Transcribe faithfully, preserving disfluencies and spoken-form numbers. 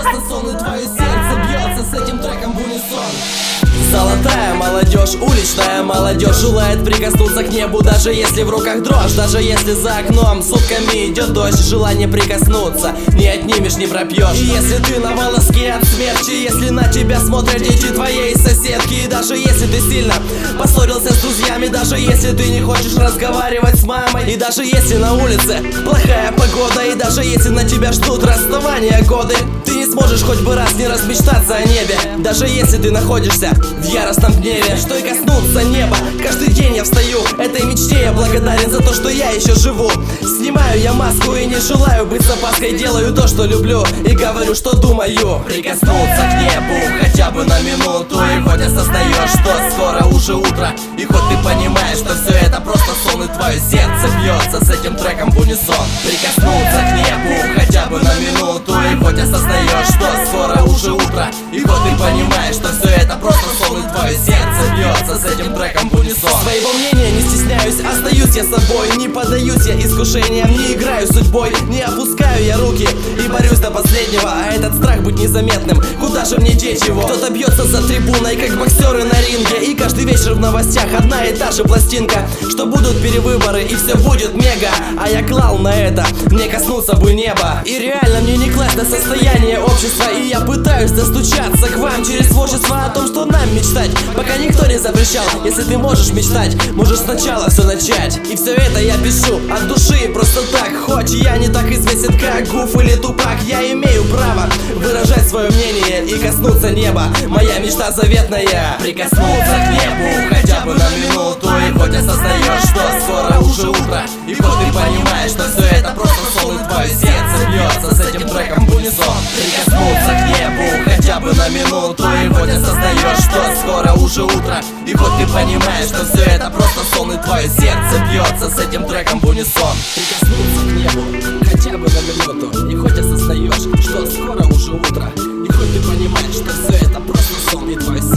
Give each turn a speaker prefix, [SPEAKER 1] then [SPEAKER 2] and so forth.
[SPEAKER 1] просто сон, и твое сердце бьется с этим треком в унисон.
[SPEAKER 2] Золотая молодежь, уличная молодежь желает прикоснуться к небу, даже если в руках дрожь, даже если за окном сутками идет дождь. Желание прикоснуться не отнимешь, не пропьешь. И если ты на волоске от смерти, если на тебя смотрят дети твоей соседки, и даже если ты сильно поссорился с друзьями, даже если ты не хочешь разговаривать с мамой, и даже если на улице плохая погода, и даже если на тебя ждут расставания годы, ты не сможешь хоть бы раз не размечтаться о небе, даже если ты находишься в яростном гневе. Что и коснуться неба, каждый день я встаю этой мечте, я благодарен за то, что я еще живу. Снимаю я маску и не желаю быть с опаской, делаю то, что люблю, и говорю, что думаю.
[SPEAKER 1] Прикоснуться к небу хотя бы на минуту, и хоть осознаешь, что скоро уже утро, и хоть ты понимаешь, что все это просто сон, и твое сердце бьется с этим треком в унисон. Прикоснуться к небу хотя бы на минуту, и хоть осознаешь, что скоро уже утро, и хоть ты понимаешь, что все это просто сон, и твое сердце бьется с этим треком в унисон.
[SPEAKER 2] Своего мнения не стесняюсь, остаюсь я собой, не поддаюсь я искушениям, не играю судьбой, не опускаю я руки и борюсь до последнего. А этот страх быть незаметным, куда же мне деть его? Кто-то бьется за трибуной, как боксеры на ринге, и каждый вечер в новостях одна и та же пластинка, что будут перевыборы и все будет мега. А я клал на это, мне коснуться бы неба. И реально мне не класть до состояния общества, и я пытаюсь достучаться к вам через творчество о том, что нам мечтать, пока никто не запрещал. Если ты можешь мечтать, можешь сначала все начать. И все это я пишу от души, просто так. Хоть я не так известен, как Гуф или Тупак, я имею право выражать свое мнение и коснуться неба. Моя мечта заветная.
[SPEAKER 1] Прикоснуться к небу хотя бы на минуту, и хоть осознаешь, что скоро уже утро, и хоть ты понимаешь, что все это просто сон, и твое сердце бьется с этим треком в унисон. Прикоснуться к небу хотя бы на минуту, и хоть осознаешь, что скоро уже утро, и хоть ты понимаешь, что все это просто сон, и твое сердце бьется с этим треком в унисон.
[SPEAKER 2] Прикоснуться к небу хотя бы на минуту, и хоть осознаешь, что скоро уже утро, и хоть ты понимаешь, что все это просто сон, и твое